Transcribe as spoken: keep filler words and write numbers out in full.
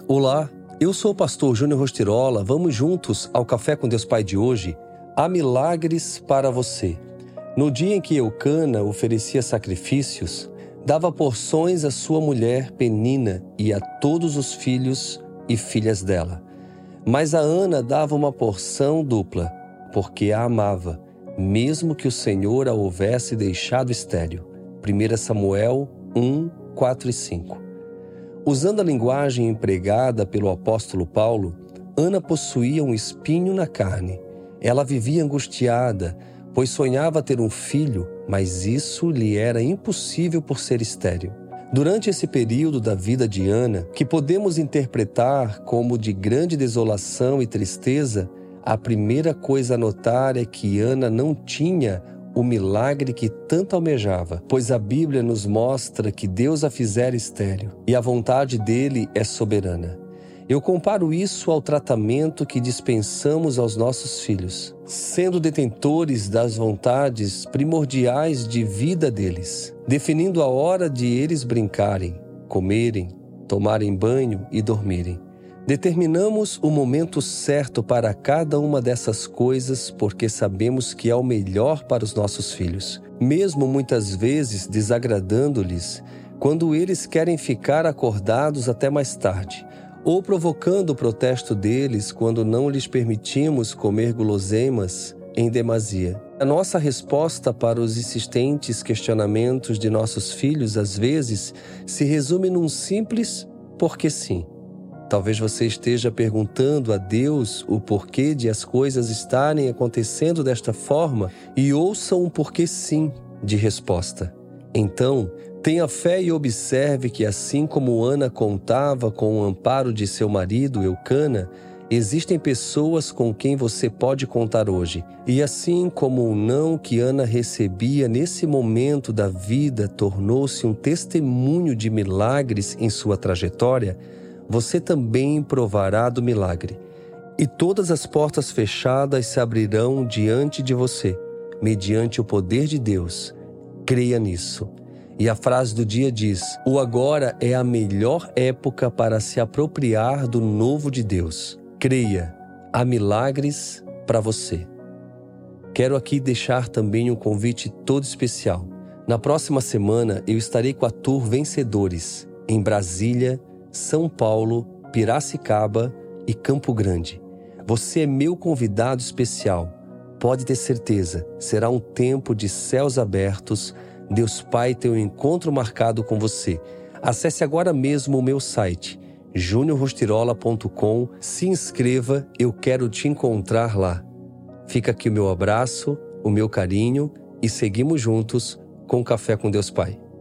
Olá, eu sou o pastor Júnior Rostirola. Vamos juntos ao Café com Deus Pai de hoje. Há milagres para você. No dia em que Eucana oferecia sacrifícios, dava porções à sua mulher Penina e a todos os filhos e filhas dela. Mas a Ana dava uma porção dupla, porque a amava, mesmo que o Senhor a houvesse deixado estéril. primeiro Samuel um, quatro e cinco. Usando a linguagem empregada pelo apóstolo Paulo, Ana possuía um espinho na carne. Ela vivia angustiada, pois sonhava ter um filho, mas isso lhe era impossível por ser estéril. Durante esse período da vida de Ana, que podemos interpretar como de grande desolação e tristeza, a primeira coisa a notar é que Ana não tinha o milagre que tanto almejava, pois a Bíblia nos mostra que Deus a fizera estéril e a vontade dele é soberana. Eu comparo isso ao tratamento que dispensamos aos nossos filhos, sendo detentores das vontades primordiais de vida deles, definindo a hora de eles brincarem, comerem, tomarem banho e dormirem. Determinamos o momento certo para cada uma dessas coisas porque sabemos que é o melhor para os nossos filhos, mesmo muitas vezes desagradando-lhes quando eles querem ficar acordados até mais tarde, ou provocando o protesto deles quando não lhes permitimos comer guloseimas em demasia. A nossa resposta para os insistentes questionamentos de nossos filhos, às vezes, se resume num simples porque sim. Talvez você esteja perguntando a Deus o porquê de as coisas estarem acontecendo desta forma e ouça um porquê sim de resposta. Então, tenha fé e observe que assim como Ana contava com o amparo de seu marido, Eucana, existem pessoas com quem você pode contar hoje. E assim como o não que Ana recebia nesse momento da vida tornou-se um testemunho de milagres em sua trajetória, você também provará do milagre. E todas as portas fechadas se abrirão diante de você, mediante o poder de Deus. Creia nisso. E a frase do dia diz: o agora é a melhor época para se apropriar do novo de Deus. Creia, há milagres para você. Quero aqui deixar também um convite todo especial. Na próxima semana eu estarei com a Tour Vencedores, em Brasília, São Paulo, Piracicaba e Campo Grande. Você é meu convidado especial. Pode ter certeza, será um tempo de céus abertos. Deus Pai tem um encontro marcado com você. Acesse agora mesmo o meu site, junior rostirola ponto com. Se inscreva, eu quero te encontrar lá. Fica aqui o meu abraço, o meu carinho e seguimos juntos com o Café com Deus Pai.